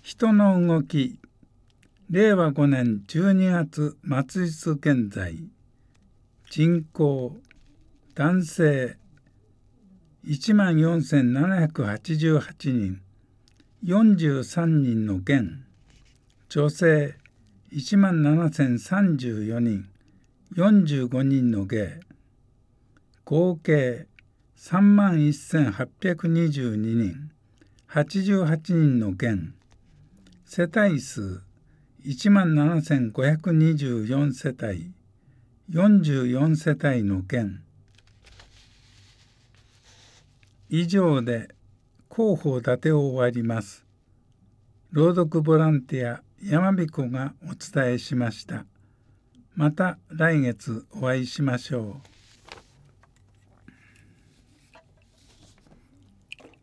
人の動き、令和5年12月末日現在、人口、男性14,788人、43人の減、女性17,034人、45人の減、合計31,822人、88人の減、世帯数17,524世帯、44世帯の減。以上で広報立てを終わります。朗読ボランティア山彦がお伝えしました。また来月お会いしましょう。